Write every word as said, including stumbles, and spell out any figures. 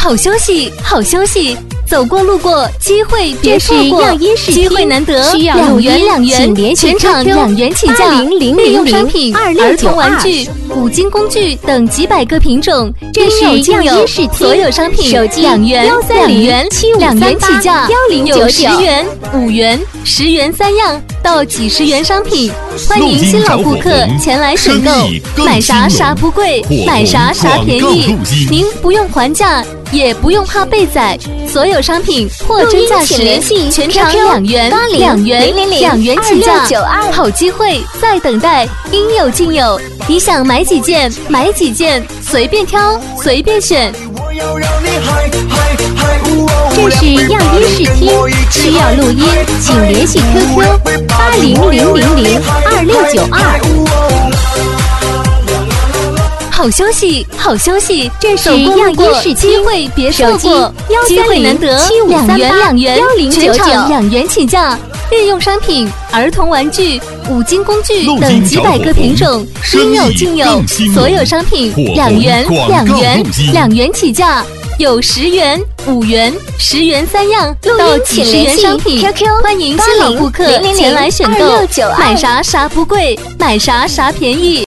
好消息，好消息！走过路过，机会别错过，机会难得， 需要两元两元，全场两元起价，日用商品、儿童玩具、五金工具等几百个品种， 这是应有尽有，所有商品两元、两元、两元起价，有十元、五元、十元三样到几十元商品，欢迎新老顾客前来选购，买啥啥不贵，买啥啥便宜，您不用还价。也不用怕被宰，所有商品货真价实，全场两元，两元，两元起价，好机会在等待，应有尽有。你想买几件，买几件，随便挑，随便选。 这是样音视听，需要录音，请联系 Q Q 八零零零零二六九二。 好消息，好消息！ 这是样音视听， 机会别错过，机会难得，两元两元，全场两元起价，日用商品、儿童玩具、五金工具等几百个品种，应有尽有，所有商品两元两元两元起价，有十元、五元、十元三样到几十元商品，欢迎新老顾客前来选购，买啥啥不贵，买啥啥便宜。